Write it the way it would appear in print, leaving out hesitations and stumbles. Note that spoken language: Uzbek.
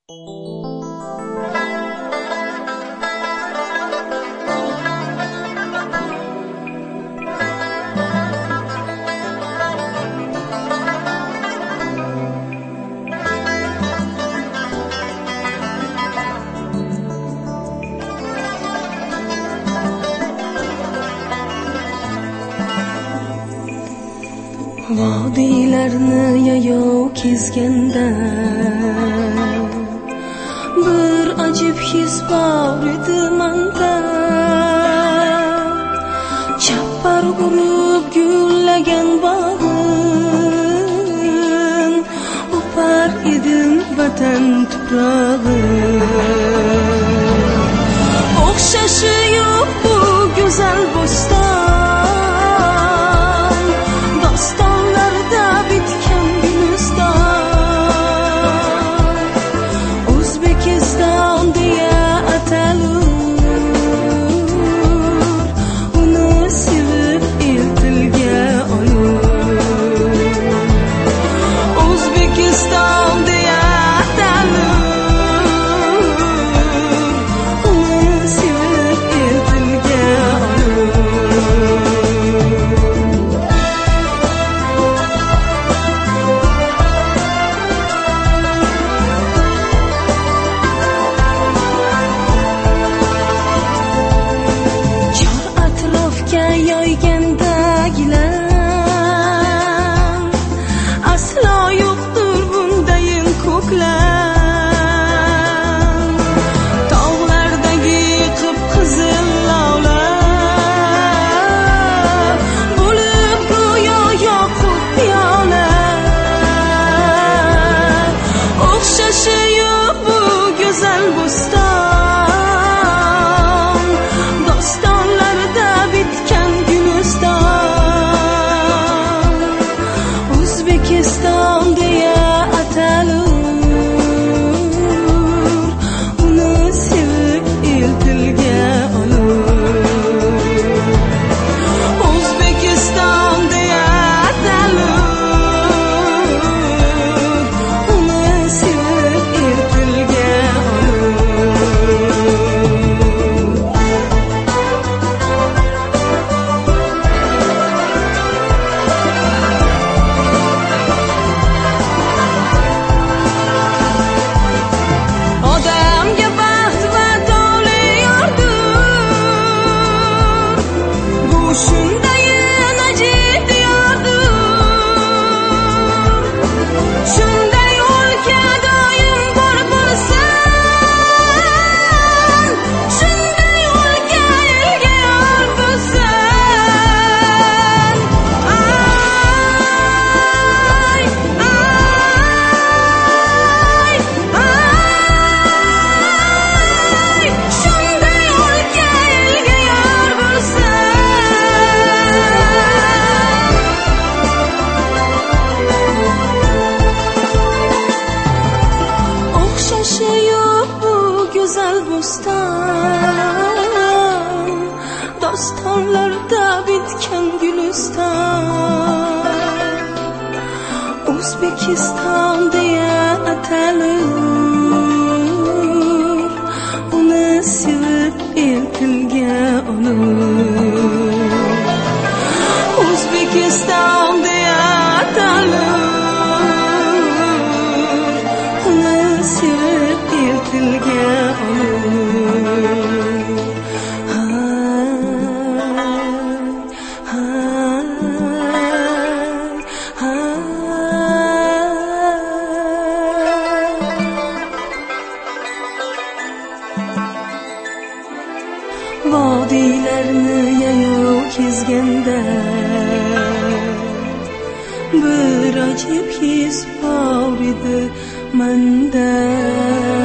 Vodiylarni yayov kezganda bir ajib his bor edi menda. Chappar urib gullagan bog'im, o'par edim vatan tuprog'im. O'xshashi yo'q bu go'zal bo'ston, dostonlarda bitgan guliston. O'zbekiston deya atalur, uni sevib el tilga olur. O'zbekiston deya atalur, uni sevib el tilga olur. Yoyganda gilam, aslo yo'qdir bundayin ko'klam. Tog'lardagi qip-qizil lola bo'lib go'yo yoqut piyola. O'xshashi yo'q bu go'zal bo'ston, dostonlarda bitgan guliston. O'zbekiston deya atalur, uni sevib el tilga olur. O'zbekiston deya atalur, uni sevib el tilga olur. Odamga baxt va tole yordur, bu shundayin ajib diyordur. Shunday o'lka doim bor bo'lsin, shunday o'lka elga yor bo'lsin. Ay, shunday o'lka elga yor bo'lsin. O'xshashi yo'q bu go'zal bo'ston, dostonlarda bitgan guliston. O'zbekiston deya atalur, uni sevib el tilga olur. O'zbekiston deya atalur, uni sevib el tilga olur. Vodiylarni yayov kezganda bir ajib his bor edi menda.